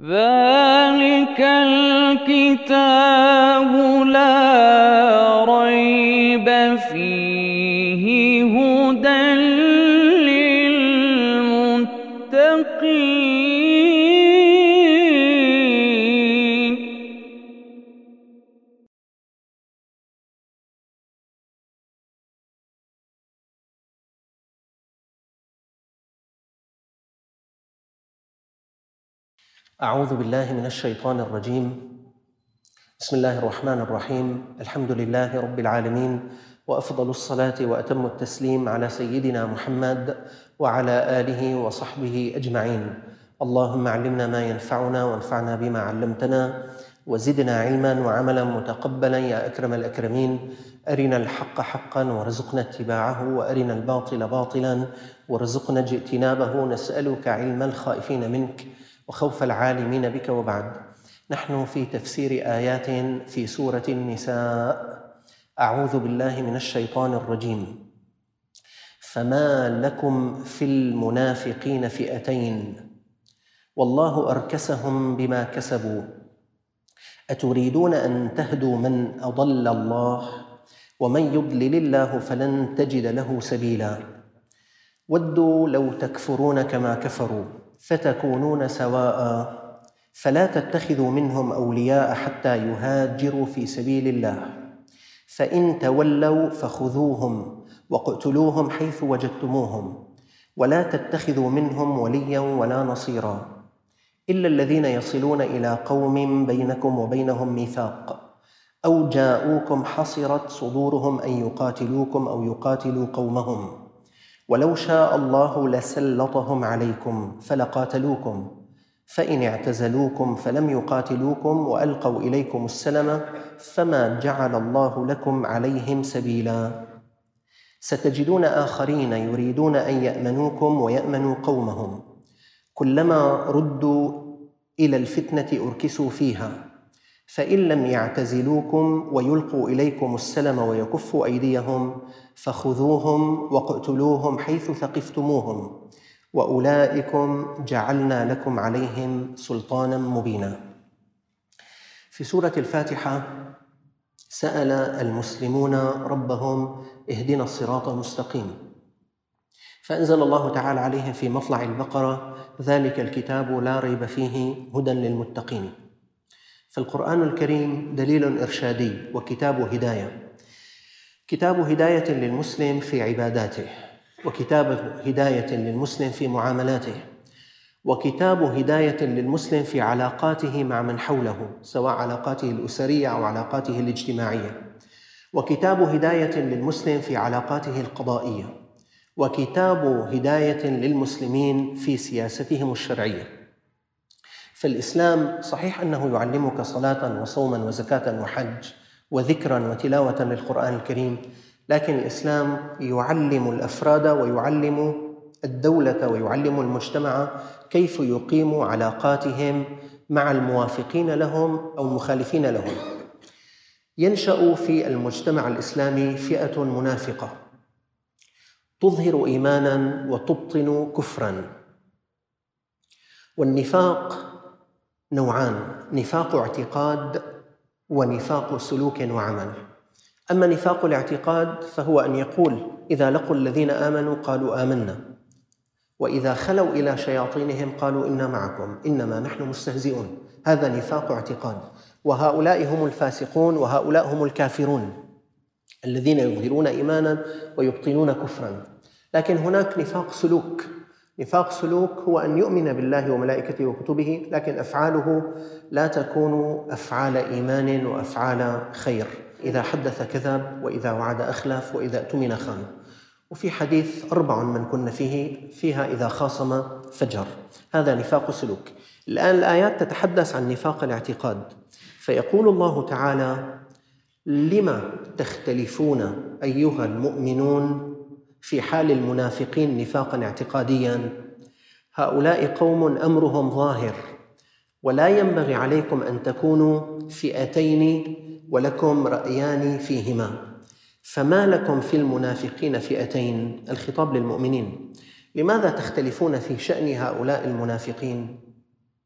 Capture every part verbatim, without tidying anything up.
ذلك الكتاب لا ريب فيه هدى للمتقين. أعوذ بالله من الشيطان الرجيم. بسم الله الرحمن الرحيم. الحمد لله رب العالمين، وأفضل الصلاة وأتم التسليم على سيدنا محمد وعلى آله وصحبه أجمعين. اللهم علمنا ما ينفعنا وانفعنا بما علمتنا وزدنا علما وعملا متقبلا يا أكرم الأكرمين. أرنا الحق حقا وارزقنا اتباعه، وأرنا الباطل باطلا وارزقنا اجتنابه. نسألك علم الخائفين منك وخوف العالمين بك. وبعد، نحن في تفسير آيات في سورة النساء. أعوذ بالله من الشيطان الرجيم. فما لكم في المنافقين فئتين والله أركسهم بما كسبوا أتريدون أن تهدوا من أضل الله ومن يضلل الله فلن تجد له سبيلا ودوا لو تكفرون كما كفروا فتكونون سواء فلا تتخذوا منهم أولياء حتى يهاجروا في سبيل الله فإن تولوا فخذوهم واقتلوهم حيث وجدتموهم ولا تتخذوا منهم وليا ولا نصيرا إلا الذين يصلون إلى قوم بينكم وبينهم ميثاق أو جاءوكم حصرت صدورهم أن يقاتلوكم أو يقاتلوا قومهم ولو شاء الله لسلطهم عليكم فلقاتلوكم فإن اعتزلوكم فلم يقاتلوكم وألقوا إليكم السلم فما جعل الله لكم عليهم سبيلا ستجدون آخرين يريدون أن يأمنوكم ويأمنوا قومهم كلما ردوا إلى الفتنة أركسوا فيها فإن لم يعتزلوكم ويلقوا إليكم السلم ويكفوا أيديهم فخذوهم واقتلوهم حيث ثقفتموهم وأولئكم جعلنا لكم عليهم سلطانا مبينا. في سورة الفاتحة سأل المسلمون ربهم اهدنا الصراط المستقيم، فأنزل الله تعالى عليهم في مطلع البقرة ذلك الكتاب لا ريب فيه هدى للمتقين. فالقرآن الكريم دليل إرشادي وكتاب هداية، كتاب هداية للمسلم في عباداته، وكتاب هداية للمسلم في معاملاته، وكتاب هداية للمسلم في علاقاته مع من حوله سواء علاقاته الأسرية أو علاقاته الاجتماعية، وكتاب هداية للمسلم في علاقاته القضائية، وكتاب هداية للمسلمين في سياستهم الشرعية. فالإسلام صحيح أنه يعلمك صلاة وصوما وزكاة وحج وذكرا وتلاوة للقرآن الكريم، لكن الإسلام يعلم الأفراد ويعلم الدولة ويعلم المجتمع كيف يقيموا علاقاتهم مع الموافقين لهم أو المخالفين لهم. ينشأ في المجتمع الإسلامي فئة منافقة تظهر إيمانا وتبطن كفرا. والنفاق نوعان: نفاق اعتقاد ونفاق سلوك وعمل. أما نفاق الاعتقاد فهو أن يقول إذا لقوا الذين آمنوا قالوا آمنا، وإذا خلوا إلى شياطينهم قالوا إنا معكم إنما نحن مستهزئون. هذا نفاق اعتقاد، وهؤلاء هم الفاسقون وهؤلاء هم الكافرون الذين يظهرون إيمانا ويبطنون كفرا. لكن هناك نفاق سلوك. نفاق سلوك هو أن يؤمن بالله وملائكته وكتبه، لكن أفعاله لا تكون أفعال إيمان وأفعال خير. إذا حدث كذب، وإذا وعد أخلف، وإذا اؤتمن خان. وفي حديث أربع من كن فيه فيها إذا خاصم فجر. هذا نفاق سلوك. الآن الآيات تتحدث عن نفاق الاعتقاد، فيقول الله تعالى: لما تختلفون أيها المؤمنون في حال المنافقين نفاقا اعتقاديا؟ هؤلاء قوم أمرهم ظاهر، ولا ينبغي عليكم أن تكونوا فئتين ولكم رأيان فيهما، فما لكم في المنافقين فئتين؟ الخطاب للمؤمنين. لماذا تختلفون في شأن هؤلاء المنافقين؟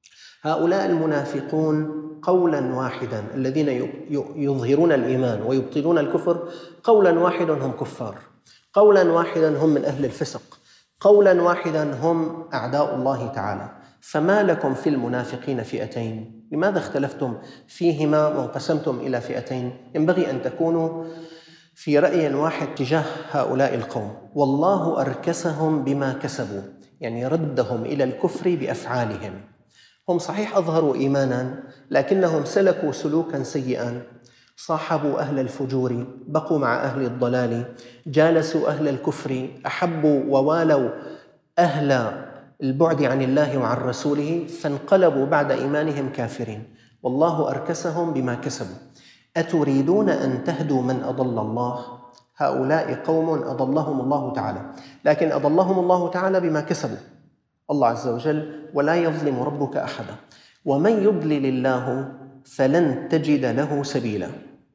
هؤلاء المنافقون قولا واحدا الذين يظهرون الإيمان ويبطلون الكفر، قولا واحدا هم كفار، قولا واحدا هم من أهل الفسق، قولا واحدا هم أعداء الله تعالى. فما لكم في المنافقين فئتين؟ لماذا اختلفتم فيهما وانقسمتم إلى فئتين؟ ينبغي أن تكونوا في رأي واحد تجاه هؤلاء القوم. والله أركسهم بما كسبوا، يعني ردهم إلى الكفر بأفعالهم. هم صحيح أظهروا إيمانا، لكنهم سلكوا سلوكا سيئا، صاحبوا أهل الفجور، بقوا مع أهل الضلال، جالسوا أهل الكفر، أحبوا ووالوا أهل البعد عن الله وعن رسوله، فانقلبوا بعد إيمانهم كافرين. والله أركسهم بما كسبوا. أتريدون أن تهدوا من أضل الله؟ هؤلاء قوم أضلهم الله تعالى، لكن أضلهم الله تعالى بما كسبوا، الله عز وجل، ولا يظلم ربك أحدا. ومن يضلل الله فلن تجد له سبيلا.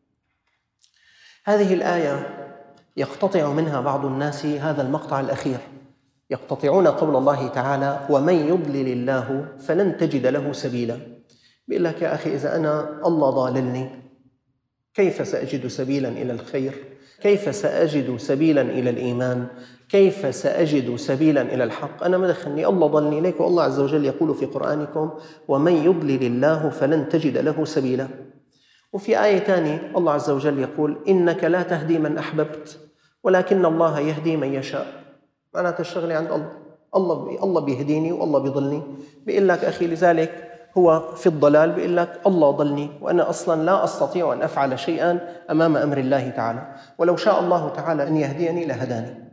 هذه الآية يقتطع منها بعض الناس هذا المقطع الأخير، يقتطعون قول الله تعالى ومن يضلل الله فلن تجد له سبيلا. بيقول لك يا أخي إذا أنا الله ضاللني كيف سأجد سبيلا إلى الخير؟ كيف سأجد سبيلا إلى الإيمان؟ كيف سأجد سبيلا إلى الحق؟ أنا ما دخلني، الله ضلني إليك. والله عز وجل يقول في قرآنكم ومن يضلل الله فلن تجد له سبيلا. وفي آية ثانية الله عز وجل يقول إنك لا تهدي من أحببت ولكن الله يهدي من يشاء. معناتها الشغلة عند الله، الله الله بيهديني والله بيضلني. بيقول لك أخي لذلك هو في الضلال، بيقول لك الله ضلني وأنا أصلا لا أستطيع أن أفعل شيئا أمام أمر الله تعالى، ولو شاء الله تعالى أن يهديني لهداني.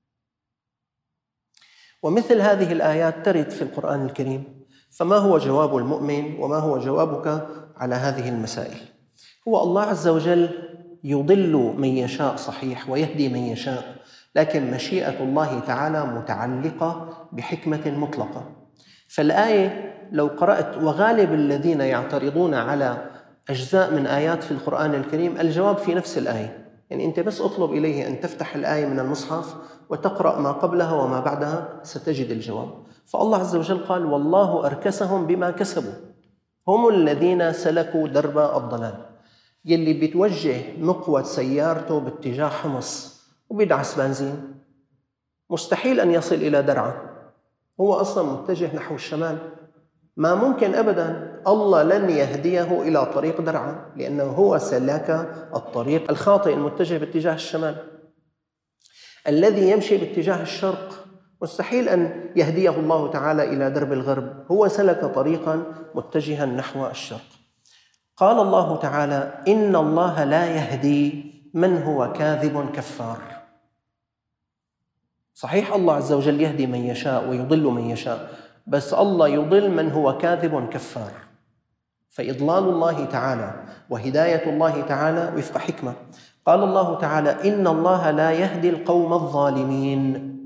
ومثل هذه الآيات ترد في القرآن الكريم. فما هو جواب المؤمن وما هو جوابك على هذه المسائل؟ هو الله عز وجل يضل من يشاء صحيح ويهدي من يشاء، لكن مشيئة الله تعالى متعلقة بحكمة مطلقة. فالآية لو قرأت، وغالب الذين يعترضون على أجزاء من آيات في القرآن الكريم الجواب في نفس الآية، يعني أنت بس أطلب إليه أن تفتح الآية من المصحف وتقرأ ما قبلها وما بعدها ستجد الجواب. فالله عز وجل قال والله أركسهم بما كسبوا، هم الذين سلكوا درب الضلال. يلي بتوجه مقود سيارته باتجاه حمص وبيدعس بنزين مستحيل أن يصل إلى درعا، هو أصلا متجه نحو الشمال، ما ممكن أبدا. الله لن يهديه إلى طريق درعا لأنه هو سلك الطريق الخاطئ المتجه باتجاه الشمال. الذي يمشي باتجاه الشرق مستحيل أن يهديه الله تعالى إلى درب الغرب، هو سلك طريقا متجها نحو الشرق. قال الله تعالى إن الله لا يهدي من هو كاذب كفار. صحيح الله عز وجل يهدي من يشاء ويضل من يشاء، بس الله يضل من هو كاذب كفار. فإضلال الله تعالى وهداية الله تعالى وفق حكمة. قال الله تعالى إن الله لا يهدي القوم الظالمين.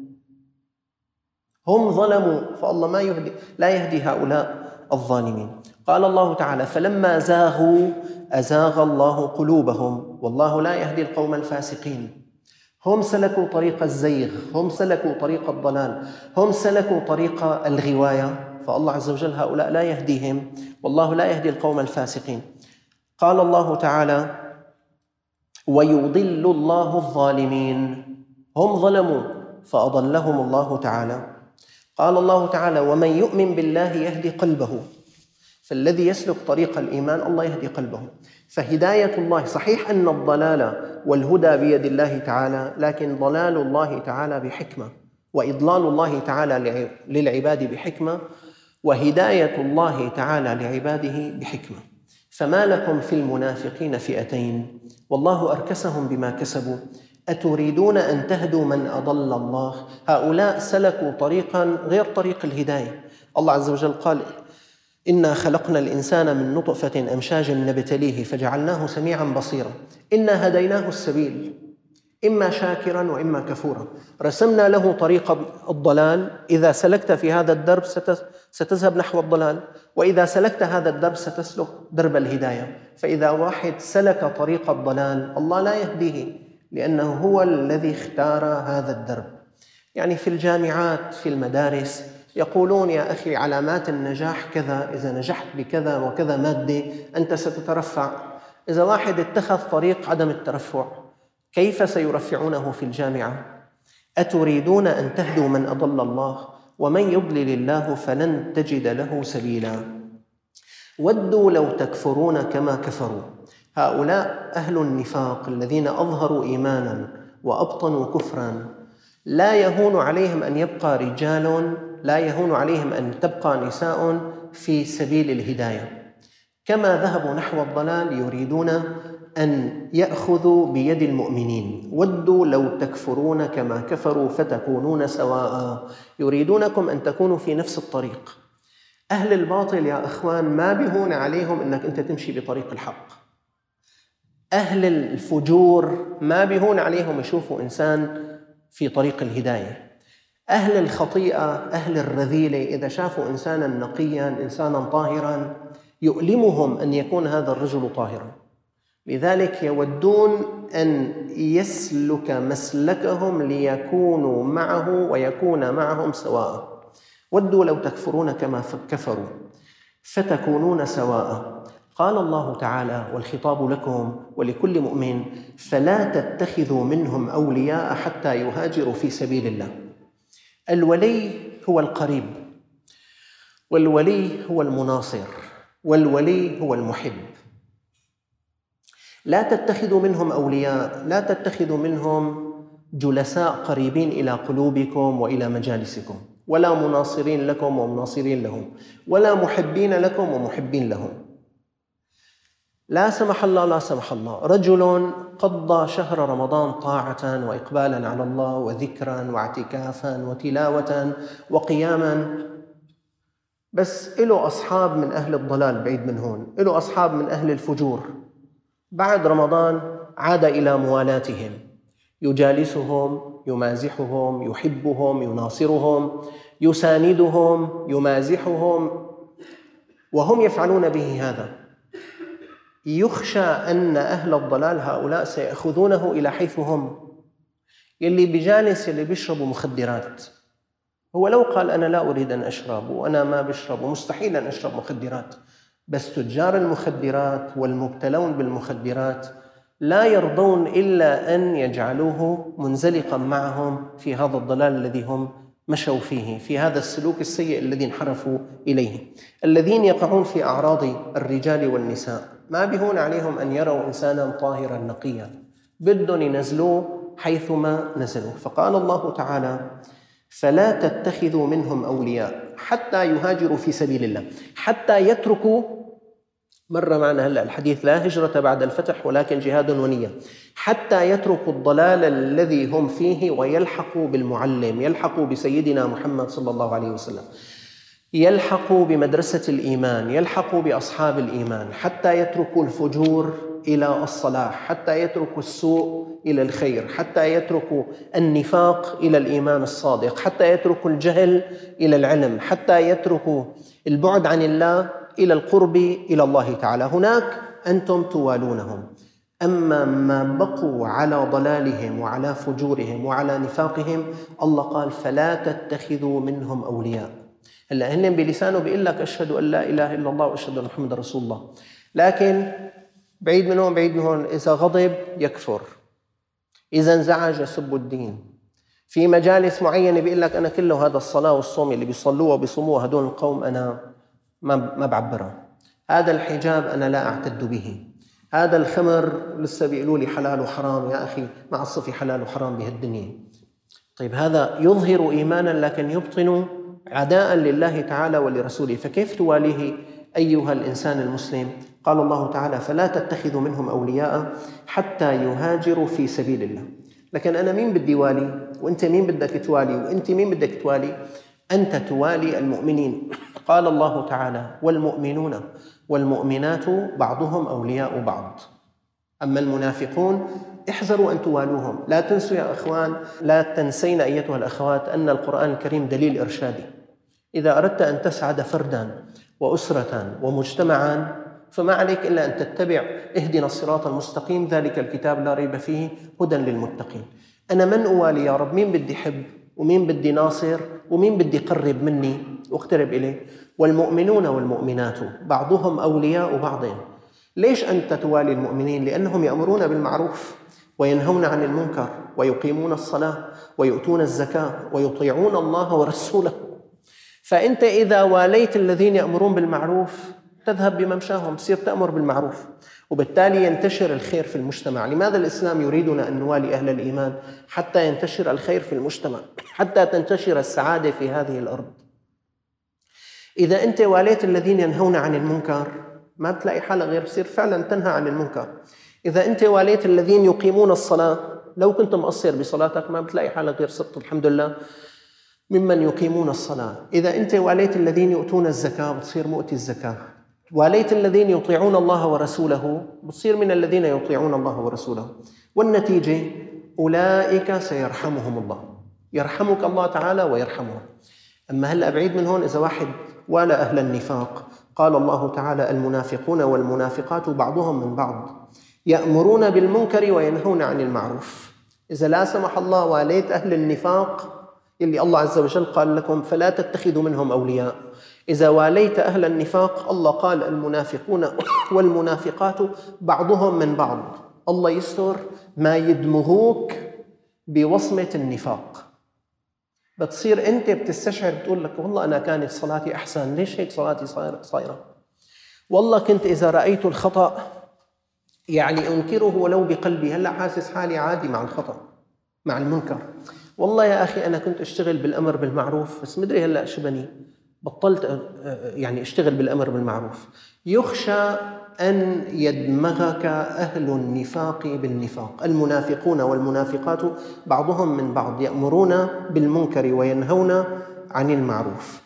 هم ظلموا فالله ما يهدي، لا يهدي هؤلاء الظالمين. قال الله تعالى فلما زاغوا أزاغ الله قلوبهم والله لا يهدي القوم الفاسقين. هم سلكوا طريق الزيغ، هم سلكوا طريق الضلال، هم سلكوا طريق الغواية، فالله عز وجل هؤلاء لا يهديهم، والله لا يهدي القوم الفاسقين. قال الله تعالى ويضل الله الظالمين. هم ظلموا فأضلهم الله تعالى. قال الله تعالى ومن يؤمن بالله يهدي قلبه. فالذي يسلك طريق الإيمان الله يهدي قلبه. فهداية الله، صحيح أن الضلال والهدى بيد الله تعالى، لكن ضلال الله تعالى بحكمة، وإضلال الله تعالى للعباد بحكمة، وهداية الله تعالى لعباده بحكمة. فما لكم في المنافقين فئتين والله أركسهم بما كسبوا أتريدون أن تهدوا من أضل الله. هؤلاء سلكوا طريقا غير طريق الهداية. الله عز وجل قال إنا خلقنا الإنسان من نطفة أمشاج نبتليه فجعلناه سميعا بصيرا إنا هديناه السبيل إما شاكرا وإما كفورا. رسمنا له طريق الضلال، إذا سلكت في هذا الدرب ستذهب نحو الضلال، وإذا سلكت هذا الدرب ستسلك درب الهداية. فإذا واحد سلك طريق الضلال الله لا يهديه لأنه هو الذي اختار هذا الدرب. يعني في الجامعات في المدارس يقولون يا أخي علامات النجاح كذا، إذا نجحت بكذا وكذا مادة أنت ستترفع. إذا واحد اتخذ طريق عدم الترفع كيف سيرفعونه في الجامعة؟ أتريدون أن تهدوا من أضل الله ومن يضلل الله فلن تجد له سبيلا. ودوا لو تكفرون كما كفروا. هؤلاء أهل النفاق الذين أظهروا إيمانا وأبطنوا كفرا، لا يهون عليهم أن يبقى رجال، لا يهون عليهم أن تبقى نساء في سبيل الهداية. كما ذهبوا نحو الضلال يريدون أن يأخذوا بيد المؤمنين. ودوا لو تكفرون كما كفروا فتكونون سواء. يريدونكم أن تكونوا في نفس الطريق. أهل الباطل يا أخوان ما بيهون عليهم أنك أنت تمشي بطريق الحق. أهل الفجور ما بيهون عليهم يشوفوا إنسان في طريق الهداية. أهل الخطيئة، أهل الرذيلة، إذا شافوا إنسانا نقيا، إنسانا طاهرا، يؤلمهم أن يكون هذا الرجل طاهرا. لذلك يودون أن يسلك مسلكهم ليكونوا معه ويكون معهم سواء. ودوا لو تكفرون كما كفروا فتكونون سواء. قال الله تعالى والخطاب لكم ولكل مؤمن: فلا تتخذوا منهم أولياء حتى يهاجروا في سبيل الله. الولي هو القريب، والولي هو المناصر، والولي هو المحب. لا تتخذوا منهم أولياء، لا تتخذوا منهم جلساء قريبين إلى قلوبكم وإلى مجالسكم، ولا مناصرين لكم ومناصرين لهم، ولا محبين لكم ومحبين لهم. لا سمح الله لا سمح الله رجل قضى شهر رمضان طاعة وإقبالا على الله وذكرا واعتكافا وتلاوة وقياما، بس له أصحاب من أهل الضلال بعيد من هون، له أصحاب من أهل الفجور. بعد رمضان عاد إلى موالاتهم، يجالسهم، يمازحهم، يحبهم، يناصرهم، يساندهم، يمازحهم، وهم يفعلون به هذا. يخشى أن أهل الضلال هؤلاء سيأخذونه إلى حيث هم. يلي بجالس يلي بيشربوا مخدرات، هو لو قال أنا لا أريد أن أشرب وأنا ما بشرب ومستحيل أن أشرب مخدرات، بس تجار المخدرات والمبتلون بالمخدرات لا يرضون إلا أن يجعلوه منزلقا معهم في هذا الضلال الذي هم مشوا فيه، في هذا السلوك السيء الذي انحرفوا إليه. الذين يقعون في أعراض الرجال والنساء ما بيهون عليهم أن يروا إنسانا طاهرا نقيا، بدهم ينزلوه حيثما نزلوا. فقال الله تعالى: فلا تتخذوا منهم أولياء حتى يهاجروا في سبيل الله، حتى يتركوا. مر معنا هلأ الحديث: لا هجرة بعد الفتح ولكن جهاد ونية. حتى يتركوا الضلال الذي هم فيه ويلحقوا بالمعلم، يلحقوا بسيدنا محمد صلى الله عليه وسلم، يلحقوا بمدرسة الإيمان، يلحقوا بأصحاب الإيمان، حتى يتركوا الفجور إلى الصلاح، حتى يتركوا السوء إلى الخير، حتى يتركوا النفاق إلى الإيمان الصادق، حتى يتركوا الجهل إلى العلم، حتى يتركوا البعد عن الله إلى القرب إلى الله تعالى. هناك أنتم توالونهم. أما ما بقوا على ضلالهم وعلى فجورهم وعلى نفاقهم، الله قال: فلا تتخذوا منهم أولياء. هلا هن بلسانه بيقول لك أشهد أن لا إله إلا الله وأشهد أن محمد رسول الله، لكن بعيد من هون بعيد من هون. إذا غضب يكفر، إذا انزعج يسب الدين. في مجالس معينة بيقول لك أنا كله هذا الصلاة والصوم اللي بيصلوه وبيصوموه هدول القوم أنا ما ما بعبرها. هذا الحجاب أنا لا أعتد به. هذا الخمر لسه بيقولوا لي حلال وحرام. يا أخي مع الصفي حلال وحرام بهالدنيا. طيب هذا يظهر إيمانا لكن يبطن عداء لله تعالى ولرسوله، فكيف تواليه أيها الإنسان المسلم؟ قال الله تعالى: فلا تتخذوا منهم أولياء حتى يهاجروا في سبيل الله. لكن أنا مين بدي والي؟ وأنت مين بدك توالي؟ وأنت مين بدك توالي؟ أنت توالي المؤمنين. قال الله تعالى: والمؤمنون والمؤمنات بعضهم أولياء بعض. أما المنافقون احذروا أن توالوهم. لا تنسوا يا أخوان، لا تنسين أيتها الأخوات أن القرآن الكريم دليل إرشادي. إذا أردت أن تسعد فردا وأسرة ومجتمعا فما عليك إلا أن تتبع اهدنا الصراط المستقيم، ذلك الكتاب لا ريب فيه هدى للمتقين. أنا من أوالي يا رب؟ مين بدي حب ومين بدي ناصر ومين بدي قرب مني واقترب إليه. والمؤمنون والمؤمنات بعضهم أولياء بعض. ليش أنت توالي المؤمنين؟ لأنهم يأمرون بالمعروف وينهون عن المنكر ويقيمون الصلاة ويؤتون الزكاة ويطيعون الله ورسوله. فأنت إذا واليت الذين يأمرون بالمعروف تذهب بممشاهم، تصير تأمر بالمعروف، وبالتالي ينتشر الخير في المجتمع. لماذا الإسلام يريدنا أن نوالي أهل الإيمان؟ حتى ينتشر الخير في المجتمع، حتى تنتشر السعادة في هذه الأرض. إذا أنت واليت الذين ينهون عن المنكر ما بتلاقي حالة غير بصير فعلا تنهى عن المنكر. إذا أنت واليت الذين يقيمون الصلاة، لو كنت مقصر بصلاتك ما بتلاقي حالة غير صرت الحمد لله ممن يقيمون الصلاة. إذا أنت واليت الذين يؤتون الزكاة بتصير مؤتي الزكاة. واليت الذين يطيعون الله ورسوله بتصير من الذين يطيعون الله ورسوله. والنتيجة أولئك سيرحمهم الله، يرحمك الله تعالى ويرحمهم. أما هلأ بعيد من هون، إذا واحد والى أهل النفاق، قال الله تعالى المنافقون والمنافقات بعضهم من بعض يأمرون بالمنكر وينهون عن المعروف. إذا لا سمح الله واليت أهل النفاق اللي الله عز وجل قال لكم فلا تتخذوا منهم أولياء، إذا واليت أهل النفاق الله قال المنافقون والمنافقات بعضهم من بعض. الله يستر ما يدمغوك بوصمة النفاق، بتصير أنت بتستشعر بتقول لك والله أنا كانت صلاتي أحسن، ليش هيك صلاتي صايرة؟ والله كنت إذا رأيت الخطأ يعني أنكره ولو بقلبي، هلأ حاسس حالي عادي مع الخطأ مع المنكر. والله يا أخي أنا كنت أشتغل بالأمر بالمعروف بس مدري هلأ شبني بطلت يعني أشتغل بالأمر بالمعروف. يخشى أن يدمغك أهل النفاق بالنفاق. المنافقون والمنافقات بعضهم من بعض يأمرون بالمنكر وينهون عن المعروف.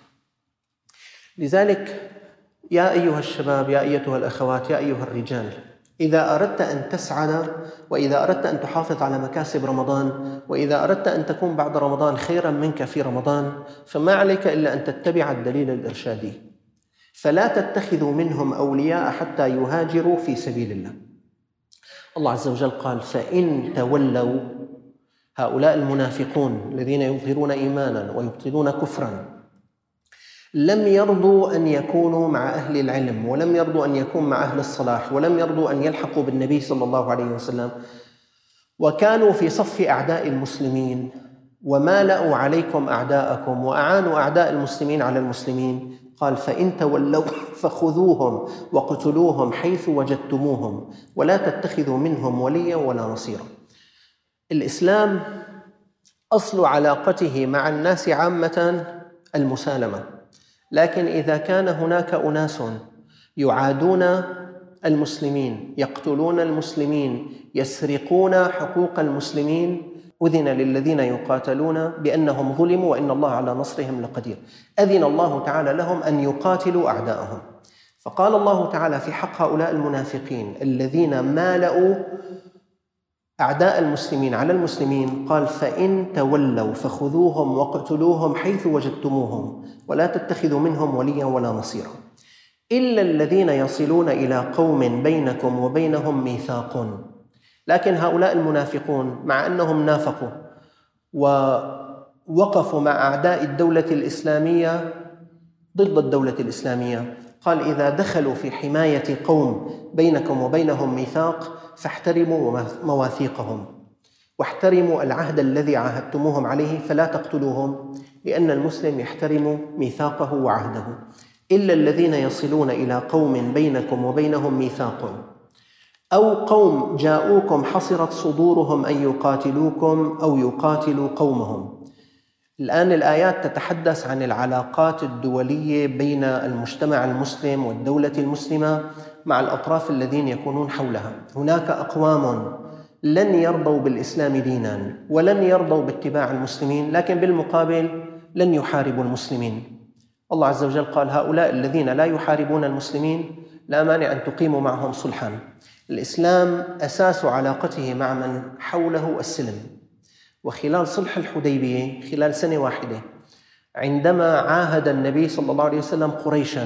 لذلك يا أيها الشباب، يا أيتها الأخوات، يا أيها الرجال، إذا أردت أن تسعد، وإذا أردت أن تحافظ على مكاسب رمضان، وإذا أردت أن تكون بعد رمضان خيرا منك في رمضان، فما عليك إلا أن تتبع الدليل الإرشادي. فلا تتخذوا منهم أولياء حتى يهاجروا في سبيل الله. الله عز وجل قال فإن تولوا، هؤلاء المنافقون الذين يظهرون إيمانا ويبطلون كفرا لم يرضوا أن يكونوا مع أهل العلم، ولم يرضوا أن يكونوا مع أهل الصلاح، ولم يرضوا أن يلحقوا بالنبي صلى الله عليه وسلم، وكانوا في صف أعداء المسلمين، ومالأوا عليكم أعداءكم وأعانوا أعداء المسلمين على المسلمين. قال فإن تولوا فخذوهم وقتلوهم حيث وجدتموهم ولا تتخذوا منهم وليا ولا نصيرا. الإسلام أصل علاقته مع الناس عامة المسالمة، لكن إذا كان هناك أناس يعادون المسلمين، يقتلون المسلمين، يسرقون حقوق المسلمين، أذن للذين يقاتلون بأنهم ظلموا وإن الله على نصرهم لقدير. أذن الله تعالى لهم أن يقاتلوا أعداءهم. فقال الله تعالى في حق هؤلاء المنافقين الذين مالأوا أعداء المسلمين على المسلمين، قال فإن تولوا فخذوهم واقتلوهم حيث وجدتموهم ولا تتخذوا منهم وليا ولا نصيرا إلا الذين يصلون إلى قوم بينكم وبينهم ميثاق. لكن هؤلاء المنافقون مع أنهم نافقوا ووقفوا مع أعداء الدولة الإسلامية ضد الدولة الإسلامية، قال إذا دخلوا في حماية قوم بينكم وبينهم ميثاق فاحترموا مواثيقهم واحترموا العهد الذي عاهدتموهم عليه، فلا تقتلوهم، لأن المسلم يحترم ميثاقه وعهده. إلا الذين يصلون إلى قوم بينكم وبينهم ميثاق أو قوم جاءوكم حصرت صدورهم أن يقاتلوكم أو يقاتلوا قومهم. الآن الآيات تتحدث عن العلاقات الدولية بين المجتمع المسلم والدولة المسلمة مع الأطراف الذين يكونون حولها. هناك أقوام لن يرضوا بالإسلام ديناً ولن يرضوا باتباع المسلمين، لكن بالمقابل لن يحاربوا المسلمين. الله عز وجل قال هؤلاء الذين لا يحاربون المسلمين لا مانع أن تقيموا معهم صلحاً. الإسلام أساس علاقته مع من حوله السلم. وخلال صلح الحديبية خلال سنة واحدة عندما عاهد النبي صلى الله عليه وسلم قريشاً،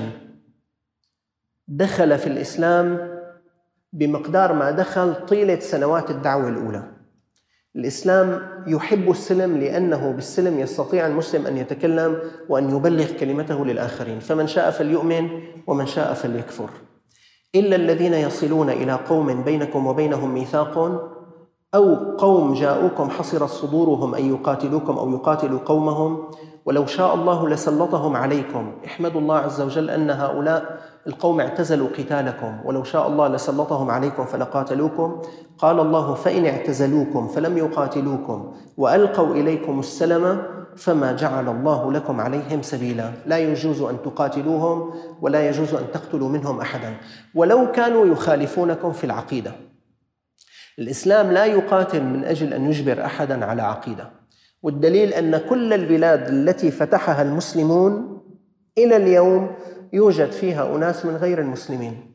دخل في الإسلام بمقدار ما دخل طيلة سنوات الدعوة الأولى، الإسلام يحب السلم لأنه بالسلم يستطيع المسلم أن يتكلم وأن يبلغ كلمته للآخرين، فمن شاء فليؤمن ومن شاء فليكفر، إلا الذين يصلون إلى قوم بينكم وبينهم ميثاق أو قوم جاءوكم حصرت صدورهم أن يقاتلوكم أو يقاتلوا قومهم ولو شاء الله لسلطهم عليكم. احمدوا الله عز وجل أن هؤلاء القوم اعتزلوا قتالكم، ولو شاء الله لسلطهم عليكم فلقاتلوكم. قال الله: فإن اعتزلوكم فلم يقاتلوكم وألقوا إليكم السلم فما جعل الله لكم عليهم سبيلا. لا يجوز أن تقاتلوهم ولا يجوز أن تقتلوا منهم أحدا ولو كانوا يخالفونكم في العقيدة. الإسلام لا يقاتل من أجل أن يجبر أحدا على عقيدة، والدليل أن كل البلاد التي فتحها المسلمون إلى اليوم يوجد فيها أناس من غير المسلمين.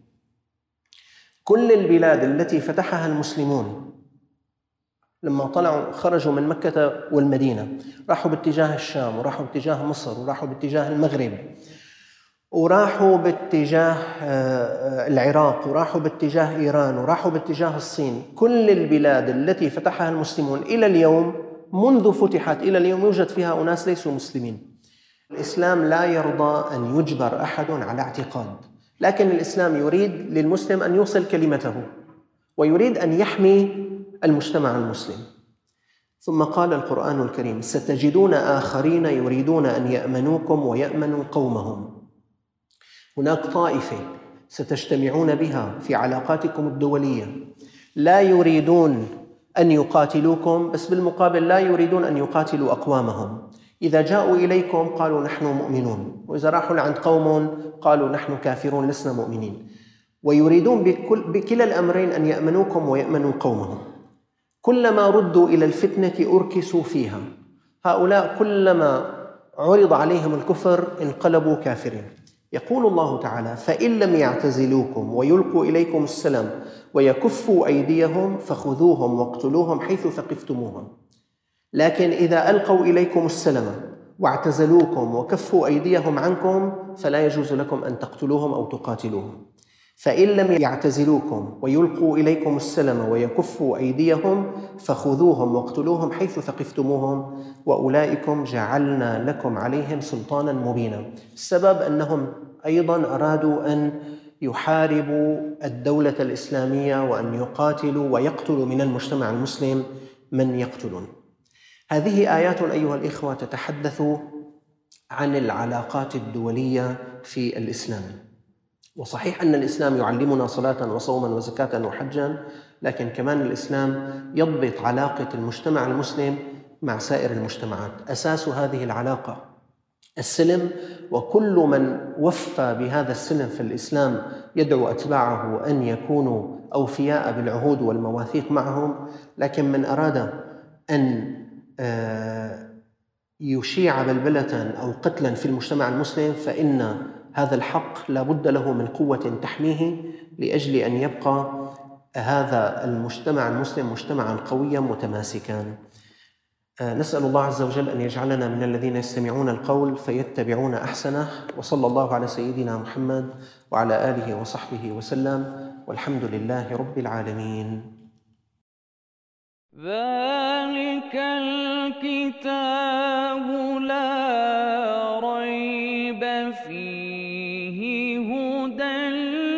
كل البلاد التي فتحها المسلمون لما طلعوا خرجوا من مكة والمدينة، راحوا باتجاه الشام وراحوا باتجاه مصر وراحوا باتجاه المغرب وراحوا باتجاه العراق وراحوا باتجاه إيران وراحوا باتجاه الصين. كل البلاد التي فتحها المسلمون إلى اليوم، منذ فتحت إلى اليوم، يوجد فيها أناس ليسوا مسلمين. الإسلام لا يرضى أن يجبر أحد على اعتقاد، لكن الإسلام يريد للمسلم أن يوصل كلمته ويريد أن يحمي المجتمع المسلم. ثم قال القرآن الكريم: ستجدون آخرين يريدون أن يأمنوكم ويأمنوا قومهم. هناك طائفة ستجتمعون بها في علاقاتكم الدولية لا يريدون أن يقاتلوكم، بس بالمقابل لا يريدون أن يقاتلوا أقوامهم. إذا جاءوا إليكم قالوا نحن مؤمنون، وإذا راحوا لعند قوم قالوا نحن كافرون لسنا مؤمنين، ويريدون بكل بكلا الأمرين أن يأمنوكم ويأمنوا قومهم. كلما ردوا إلى الفتنة أركسوا فيها. هؤلاء كلما عرض عليهم الكفر انقلبوا كافرين. يقول الله تعالى: فإن لم يعتزلوكم ويلقوا إليكم السلام ويكفوا أيديهم فخذوهم واقتلوهم حيث ثقفتموهم. لكن إذا ألقوا إليكم السلام واعتزلوكم وكفوا أيديهم عنكم فلا يجوز لكم أن تقتلوهم أو تقاتلوهم. فإن لم يعتزلوكم ويلقوا إليكم السلام ويكفوا أيديهم فخذوهم واقتلوهم حيث ثقفتموهم وأولئكم جعلنا لكم عليهم سلطانا مبينا. السبب أنهم أيضا أرادوا أن يحاربوا الدولة الإسلامية وأن يقاتلوا ويقتلوا من المجتمع المسلم من يقتلون. هذه آيات أيها الإخوة تتحدث عن العلاقات الدولية في الإسلام. وصحيح أن الإسلام يعلمنا صلاة وصوما وزكاة وحجا، لكن كمان الإسلام يضبط علاقة المجتمع المسلم مع سائر المجتمعات. أساس هذه العلاقة السلم، وكل من وفى بهذا السلم في الإسلام يدعو أتباعه أن يكونوا أوفياء بالعهود والمواثيق معهم. لكن من أراد أن يشيع بلبلة أو قتلا في المجتمع المسلم فإن هذا الحق لا بد له من قوة تحميه لأجل أن يبقى هذا المجتمع المسلم مجتمعا قويا متماسكا. نسأل الله عز وجل أن يجعلنا من الذين يستمعون القول فيتبعون أحسنه، وصلى الله على سيدنا محمد وعلى آله وصحبه وسلم، والحمد لله رب العالمين. ذلك الكتاب لا ريب فيه هدى